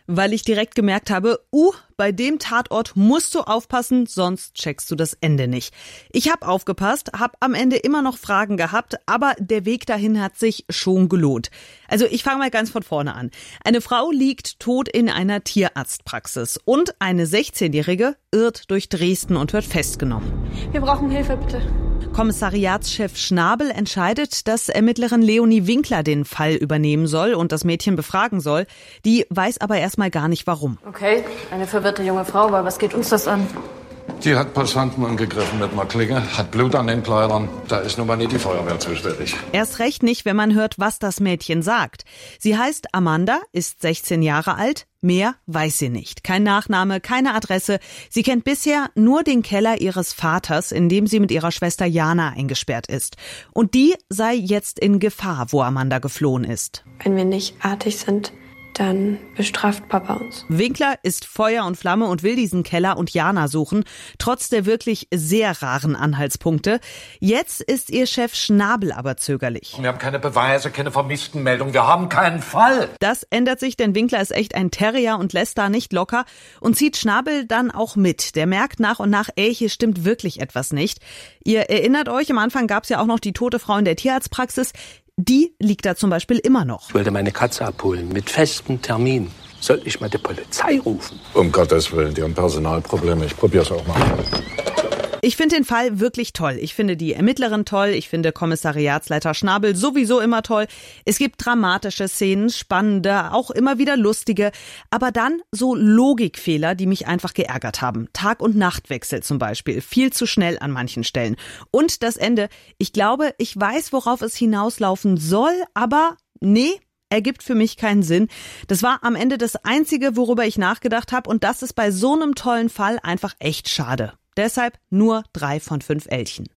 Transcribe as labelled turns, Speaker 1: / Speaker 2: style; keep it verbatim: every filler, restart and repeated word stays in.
Speaker 1: weil ich direkt gemerkt habe, uh, bei dem Tatort musst du aufpassen, sonst checkst du das Ende nicht. Ich habe aufgepasst, habe am Ende immer noch Fragen gehabt, aber der Weg dahin hat sich schon gelohnt. Also ich fange mal ganz von vorne an. Eine Frau liegt tot in einer Tierarztpraxis und eine sechzehnjährige irrt durch Dresden und wird festgenommen.
Speaker 2: Wir brauchen Hilfe, bitte.
Speaker 1: Kommissariatschef Schnabel entscheidet, dass Ermittlerin Leonie Winkler den Fall übernehmen soll und das Mädchen befragen soll. Die weiß aber erstmal gar nicht warum.
Speaker 2: Okay, eine verwirrte junge Frau, aber was geht uns das an?
Speaker 3: Die hat Passanten angegriffen mit einer Klinge, hat Blut an den Kleidern. Da ist nun mal nicht die Feuerwehr zuständig.
Speaker 1: Erst recht nicht, wenn man hört, was das Mädchen sagt. Sie heißt Amanda, ist sechzehn Jahre alt. Mehr weiß sie nicht. Kein Nachname, keine Adresse. Sie kennt bisher nur den Keller ihres Vaters, in dem sie mit ihrer Schwester Jana eingesperrt ist. Und die sei jetzt in Gefahr, wo Amanda geflohen ist.
Speaker 4: Wenn wir nicht artig sind, dann bestraft Papa uns.
Speaker 1: Winkler ist Feuer und Flamme und will diesen Keller und Jana suchen, trotz der wirklich sehr raren Anhaltspunkte. Jetzt ist ihr Chef Schnabel aber zögerlich.
Speaker 5: Wir haben keine Beweise, keine Vermisstenmeldung, wir haben keinen Fall.
Speaker 1: Das ändert sich, denn Winkler ist echt ein Terrier und lässt da nicht locker und zieht Schnabel dann auch mit. Der merkt nach und nach, ey, hier stimmt wirklich etwas nicht. Ihr erinnert euch, am Anfang gab es ja auch noch die tote Frau in der Tierarztpraxis. Die liegt da zum Beispiel immer noch.
Speaker 6: Ich wollte meine Katze abholen, mit festem Termin. Soll ich mal die Polizei rufen?
Speaker 3: Um Gottes Willen, die haben Personalprobleme. Ich probier's auch mal.
Speaker 1: Ich finde den Fall wirklich toll. Ich finde die Ermittlerin toll. Ich finde Kommissariatsleiter Schnabel sowieso immer toll. Es gibt dramatische Szenen, spannende, auch immer wieder lustige. Aber dann so Logikfehler, die mich einfach geärgert haben. Tag- und Nachtwechsel zum Beispiel. Viel zu schnell an manchen Stellen. Und das Ende. Ich glaube, ich weiß, worauf es hinauslaufen soll, aber nee, ergibt für mich keinen Sinn. Das war am Ende das Einzige, worüber ich nachgedacht habe. Und das ist bei so einem tollen Fall einfach echt schade. Deshalb nur drei von fünf Elchen.